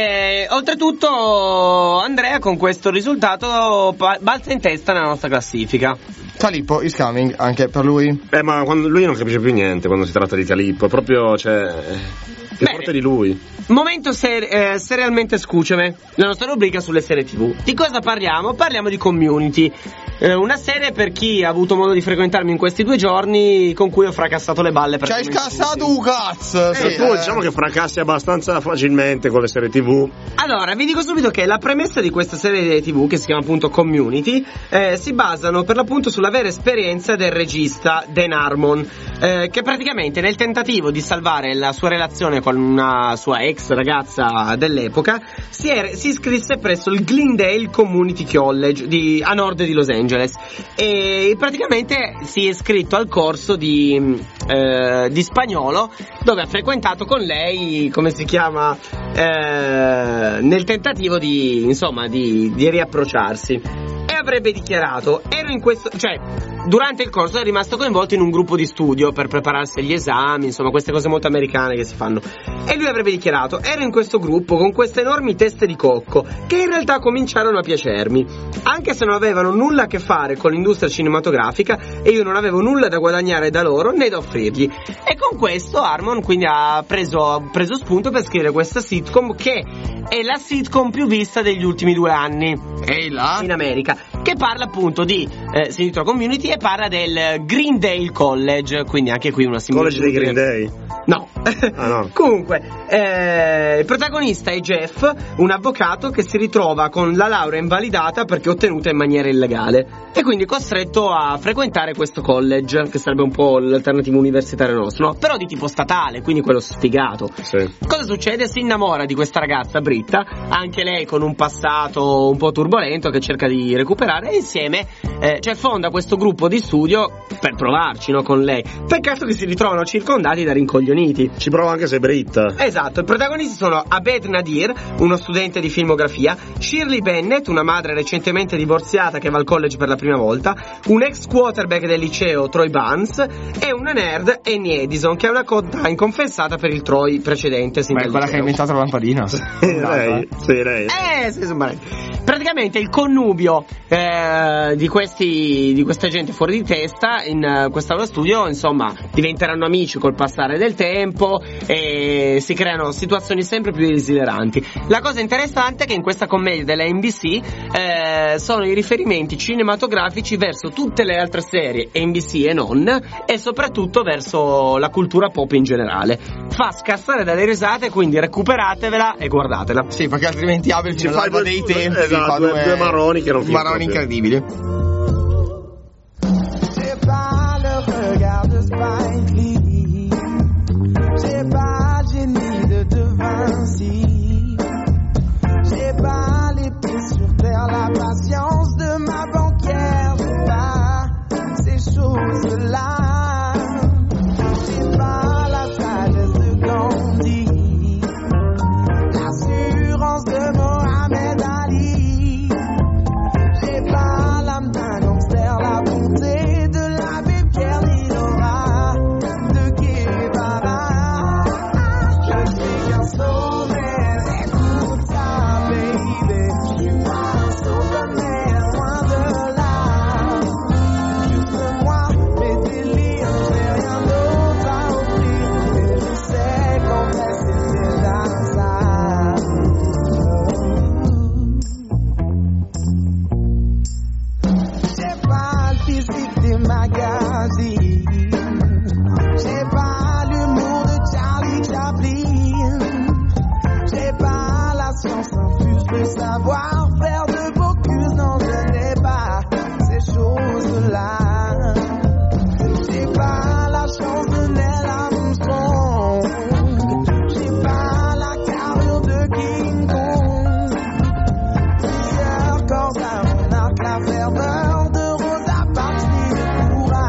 E oltretutto Andrea con questo risultato balza in testa nella nostra classifica. Talippo is coming anche per lui. Eh, ma quando lui non capisce più niente quando si tratta di Talippo, proprio, cioè, più forte di lui. Momento ser- eh, serialmente scuceme, la nostra rubrica sulle serie tivù. Di cosa parliamo? Parliamo di Community, eh, una serie, per chi ha avuto modo di frequentarmi in questi due giorni, con cui ho fracassato le balle. Ci hai scassato un cazzo. Eh, sì, tu eh. diciamo che fracassi abbastanza facilmente con le serie tivù. Allora, vi dico subito che la premessa di questa serie tivù, che si chiama appunto Community, eh, si basano per l'appunto sulla vera esperienza del regista Dan Harmon, eh, che praticamente nel tentativo di salvare la sua relazione con una sua ex ragazza dell'epoca si, er- si iscrisse presso il Glendale Community College di- a nord di Los Angeles. Angeles, e praticamente si è iscritto al corso di, eh, di spagnolo, dove ha frequentato con lei, come si chiama, eh, nel tentativo di, insomma, di, di riapprocciarsi. E avrebbe dichiarato, ero in questo, cioè durante il corso è rimasto coinvolto in un gruppo di studio per prepararsi agli esami, insomma queste cose molto americane che si fanno, e lui avrebbe dichiarato, ero in questo gruppo con queste enormi teste di cocco che in realtà cominciarono a piacermi, anche se non avevano nulla a che fare con l'industria cinematografica e io non avevo nulla da guadagnare da loro né da offrirgli. E con questo Harmon quindi ha preso, ha preso spunto per scrivere questa sitcom, che è la sitcom più vista degli ultimi due anni Ehi là. in America, che parla appunto di eh, si intitola Community e parla del Greendale College, quindi anche qui una College similitudine. dei Green Day? No. Ah, no. Comunque, eh, il protagonista è Jeff, un avvocato che si ritrova con la laurea invalidata perché ottenuta in maniera illegale e quindi costretto a frequentare questo college, che sarebbe un po' l'alternativo universitario nostro, no? Però di tipo statale, quindi quello sfigato. Sì. Cosa succede? Si innamora di questa ragazza Britta, anche lei con un passato un po' turbolento che cerca di recuperare, e insieme eh, cioè fonda questo gruppo di studio per provarci, no, con lei. Peccato che si ritrovano circondati da rincoglioniti. Ci prova anche se Britta. Esatto, i protagonisti sono Abed Nadir, uno studente di filmografia, Shirley Bennett, una madre recentemente divorziata che va al college per la prima volta, un ex quarterback del liceo, Troy Barnes, e una nerd, Annie Edison, che è una cotta inconfessata per il Troy precedente. Ma è quella che ha inventato la lampadina. lei, sì, lei. Eh, sì, insomma, praticamente il connubio eh, di questi di questa gente fuori di testa in uh, quest'aula studio, insomma, diventeranno amici col passare del tempo e si creano situazioni sempre più esileranti. La cosa interessante è che in questa commedia della N B C eh, sono i riferimenti cinematografici verso tutte le altre serie N B C e non, e soprattutto verso la cultura pop in generale. Fa scassare dalle risate, quindi recuperatevela e guardatela. Sì, perché altrimenti Abel Ci ci fa salva due- dei tempi. esatto, fa due- due marroni che non finiscono marroni più. incredibili. J'ai pas le regard de Spike Lee. J'ai pas le génie de De Vinci. J'ai pas les pieds sur terre, la patience de ma banquière. J'ai pas ces choses-là. J'ai pas la sagesse de Gandhi, l'assurance de Mohamed Ali. J'ai pas l'âme d'un gangster, la bonté de l'abbé Pierre Linora, de Guevara. Je suis qu'un sauveur, écoute ça, baby. Je suis pas un sauveur, loin de là. Juste moi, mes délires, j'ai rien d'autre à offrir. Mais je sais qu'en vrai c'est déjà ça. J'ai pas le physique des magazines. J'ai pas l'humour de Charlie Chaplin. J'ai pas la science infuse, le savoir-faire de Bocuse. Non, je n'ai pas ces choses-là. J'ai pas la chance de Neil Armstrong. J'ai pas la carrure de King Kong. Plusieurs cordes à mon arc, la ferveur de Rosa Parks, ni le courage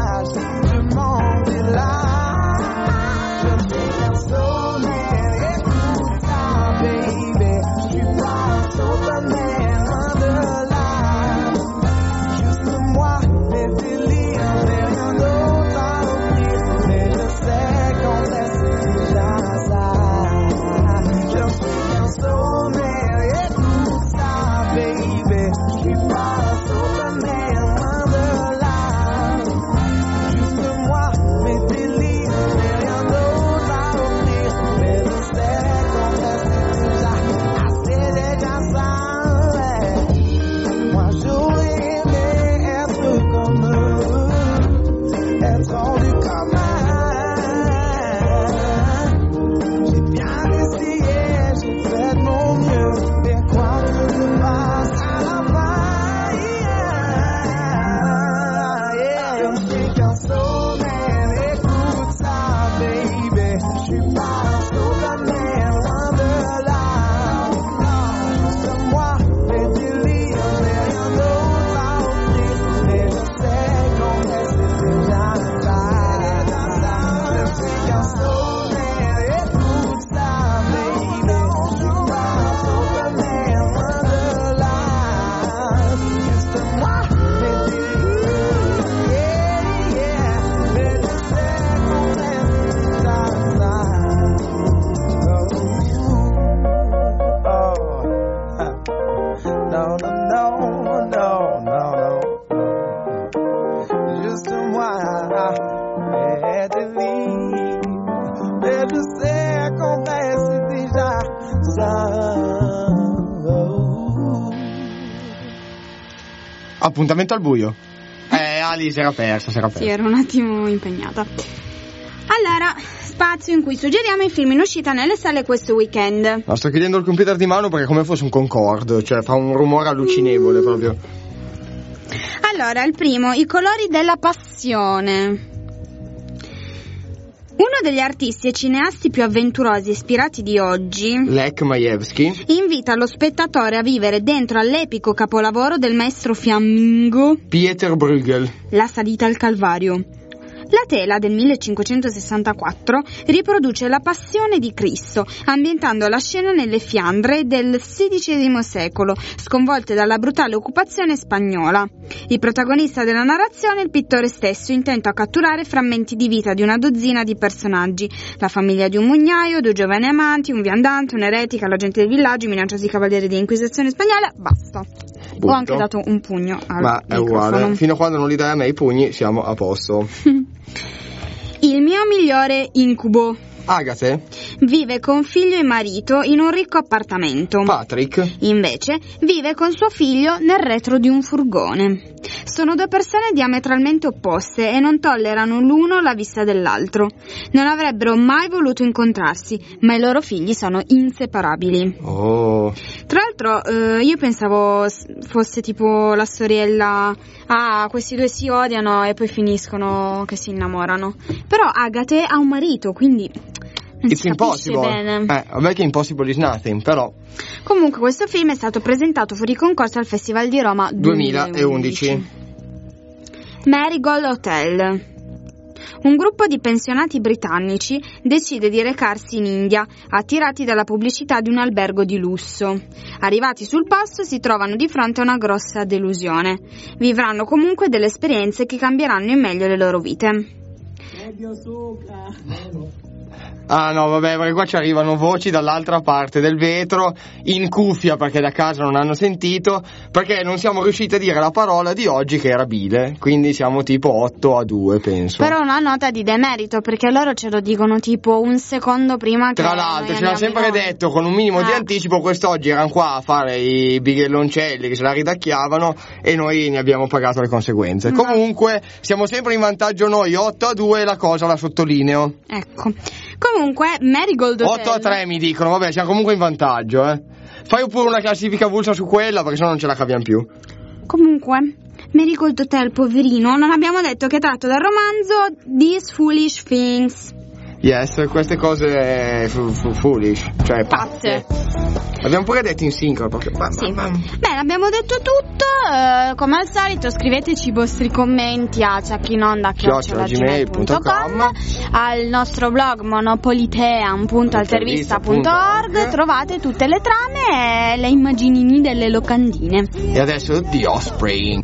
Appuntamento al buio. Eh, Ali si era persa, si era persa. Sì, ero un attimo impegnata. Allora, spazio in cui suggeriamo i film in uscita nelle sale questo weekend. No, sto chiedendo il computer di mano perché è come fosse un Concorde, cioè fa un rumore allucinevole proprio. Allora, il primo, I colori della passione. Uno degli artisti e cineasti più avventurosi e ispirati di oggi, Lech Majewski, invita lo spettatore a vivere dentro all'epico capolavoro del maestro fiammingo Pieter Bruegel. La salita al Calvario. La tela del millecinquecentosessantaquattro riproduce la passione di Cristo, ambientando la scena nelle Fiandre del sedicesimo secolo, sconvolte dalla brutale occupazione spagnola. Il protagonista della narrazione è il pittore stesso, intento a catturare frammenti di vita di una dozzina di personaggi: la famiglia di un mugnaio, due giovani amanti, un viandante, un'eretica, la gente del villaggio, i minacciosi cavalieri dell'Inquisizione spagnola. Basta. Butto. Ho anche dato un pugno al Ma è microfono. uguale, fino a quando non li dai a me i pugni siamo a posto. Il mio migliore incubo. Agate, Vive con figlio e marito in un ricco appartamento. Patrick, Invece vive con suo figlio nel retro di un furgone. Sono due persone diametralmente opposte e non tollerano l'uno la vista dell'altro. Non avrebbero mai voluto incontrarsi, ma i loro figli sono inseparabili. oh, Tra l'altro eh, io pensavo s- fosse tipo la storiella: ah, questi due si odiano e poi finiscono che si innamorano. Però Agate ha un marito, quindi non it's si capisce impossible. bene. Eh, vabbè che impossible is nothing, però. Comunque questo film è stato presentato fuori concorso al Festival di Roma duemilaundici. Marigold Hotel. Un gruppo di pensionati britannici decide di recarsi in India, attirati dalla pubblicità di un albergo di lusso. Arrivati sul posto si trovano di fronte a una grossa delusione. Vivranno comunque delle esperienze che cambieranno in meglio le loro vite. Ah no, vabbè, perché qua ci arrivano voci dall'altra parte del vetro, in cuffia perché da casa non hanno sentito, perché non siamo riusciti a dire la parola di oggi che era bile, quindi siamo tipo otto a due, penso. Però una nota di demerito, perché loro ce lo dicono tipo un secondo prima che Tra l'altro noi ce l'ha andiamo sempre in onda. detto con un minimo di Eh. anticipo, quest'oggi erano qua a fare i bighelloncelli che se la ridacchiavano e noi ne abbiamo pagato le conseguenze. Mm. Comunque siamo sempre in vantaggio noi, otto a due, la cosa la sottolineo. Ecco. Comunque Marigold Hotel. otto a tre mi dicono, vabbè, siamo comunque in vantaggio, eh. Fai pure una classifica vulsa su quella perché sennò non ce la capiamo più. Comunque, Marigold Hotel, poverino, non abbiamo detto che è tratto dal romanzo These Foolish Things. Yes, queste cose fu- fu- foolish, cioè pazze. Abbiamo pure detto in sincro perché ma- Sì. ma- ma- Bene, abbiamo detto tutto. eh, come al solito scriveteci i vostri commenti a ciacchiononda chiocciola gmail punto com, al nostro blog monopolitean punto altervista punto org. Trovate tutte le trame e le immaginini delle locandine. E adesso The Offspring.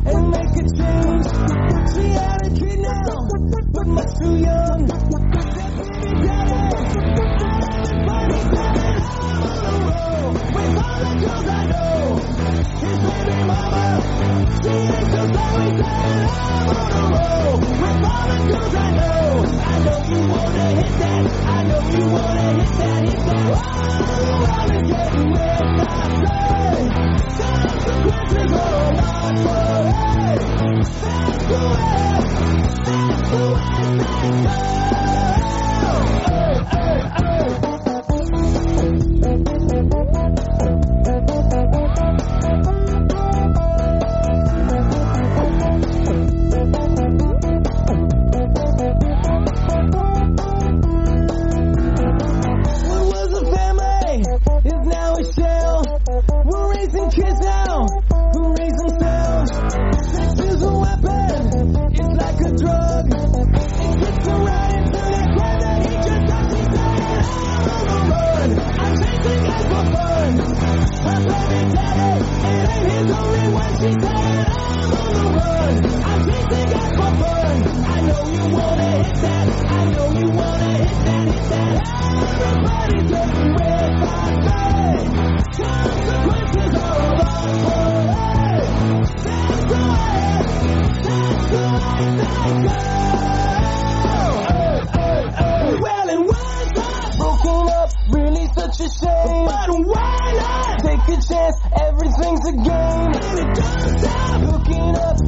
Well, and why not? Broken up, really such a shame. But why not? Take a chance, everything's a game. And it don't stop. Hooking up,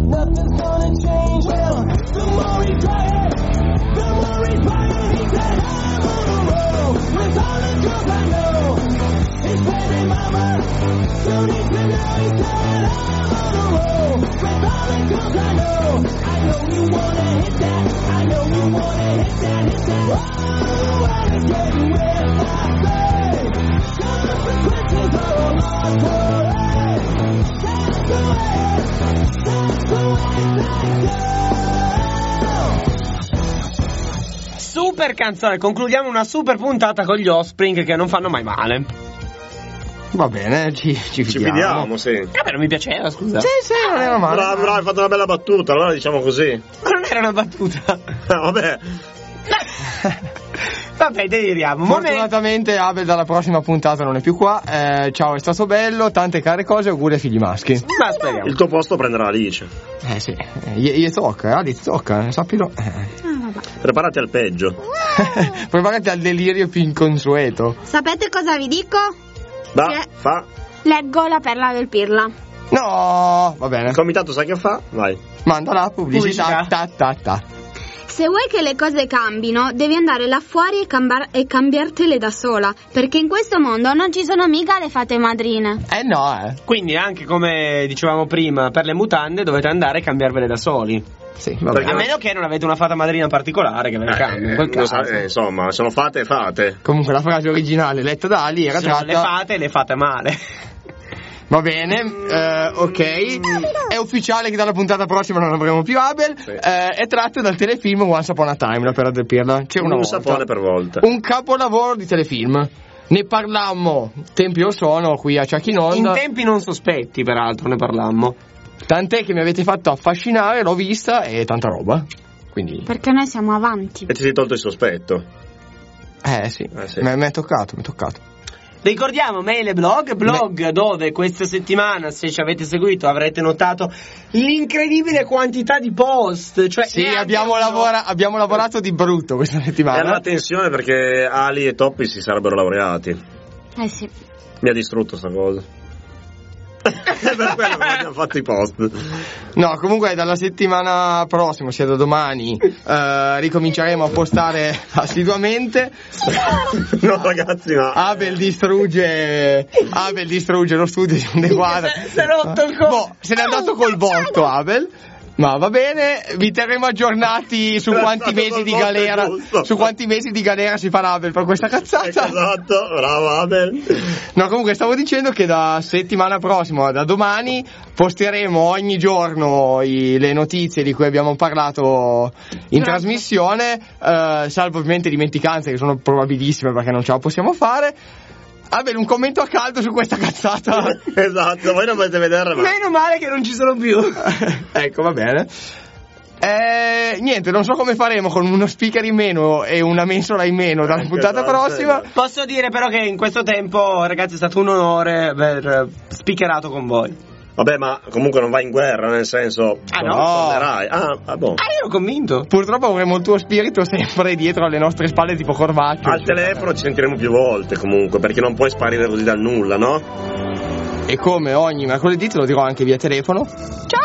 Super canzone, concludiamo una super puntata con gli Offspring che non fanno mai male. Va bene, ci, ci Ci fidiamo. fidiamo, sì. Vabbè, non mi piaceva, scusa. Sì, sì, non era male. Bravo, bravo, hai fatto una bella battuta, allora diciamo così. Ma non era una battuta. Ah, vabbè. Vabbè, deliriamo. Momento. Fortunatamente Abel dalla prossima puntata non è più qua. Eh, ciao, è stato bello, tante care cose, auguri ai figli maschi. Ma speriamo. Il tuo posto prenderà Alice. Eh sì, eh, gli, gli tocca, eh, Alice tocca, eh, sappilo. Eh. Preparati al peggio. Preparati al delirio più inconsueto. Sapete cosa vi dico? Va, Che- fa. Leggo la perla del pirla. No, va bene. Il comitato sai che fa? Vai. Manda la pubblicità. Pubblicità. Ta, ta, ta. Se vuoi che le cose cambino, devi andare là fuori e, cambar- e cambiartele da sola, perché in questo mondo non ci sono mica le fate madrine. Eh no, eh. Quindi anche come dicevamo prima, per le mutande dovete andare a cambiarvele da soli. Sì, va Perché- A bene. meno che non avete una fata madrina particolare che ve le cambia. In quel lo caso. sa- eh, insomma, sono fate e fate. Comunque la frase originale letta da Ali era Se non tratta. le fate, le fate male. Va bene, eh, ok. È ufficiale che dalla puntata prossima non avremo più Abel. Sì. Eh, è tratto dal telefilm Once Upon a Time, la perla del pirla. C'era una Un volta. sapone per volta. Un capolavoro di telefilm. Ne parlammo tempi or sono qui a Chuck in In Onda. tempi non sospetti, peraltro, ne parlammo. Tant'è che mi avete fatto affascinare, l'ho vista e tanta roba. Quindi, Perché noi siamo avanti. E ti sei tolto il sospetto. eh sì, Eh, sì. mi è toccato, mi è toccato. Ricordiamo mail e blog, blog dove questa settimana, se ci avete seguito, avrete notato l'incredibile quantità di post. Cioè Sì, neanche abbiamo, uno- lavora- abbiamo lavorato di brutto questa Era settimana. la tensione perché Ali e Toppi si sarebbero laureati. Eh sì. Mi ha distrutto sta cosa. È per quello che non abbiamo fatto i post. No, comunque dalla settimana prossima, ossia da domani, eh, ricominceremo a postare assiduamente. No ragazzi, no. Abel distrugge Abel distrugge lo studio di Onde Quadre. Si è- si è rotto il co- Boh, se n'è andato col botto Abel. Ma va bene, vi terremo aggiornati su È quanti stato mesi col di botto, è galera giusto. su quanti mesi di galera si farà Abel per questa cazzata. Esatto, bravo Abel. No, comunque stavo dicendo che da settimana prossima, da domani, posteremo ogni giorno i- le notizie di cui abbiamo parlato in trasmissione, eh, salvo ovviamente dimenticanze che sono probabilissime perché non ce la possiamo fare. Abel, un commento a caldo su questa cazzata. Esatto, voi non potete vedere, ma Meno male che non ci sono più. Ecco, va bene. Eh, niente, non so come faremo con uno speaker in meno e una mensola in meno dalla Eh, puntata esatto, prossima. esatto. Posso dire però che in questo tempo, ragazzi, è stato un onore aver eh, speakerato con voi. vabbè, ma comunque non vai in guerra, nel senso Ah, non no? risponderai. Ah, ah, boh. Ah, io ero convinto. Purtroppo avremo il tuo spirito sempre dietro alle nostre spalle tipo Corvaccio. Al telefono ci sentiremo più volte comunque, perché non puoi sparire così dal nulla, no? E come ogni mercoledì te lo dirò anche via telefono. Ciao!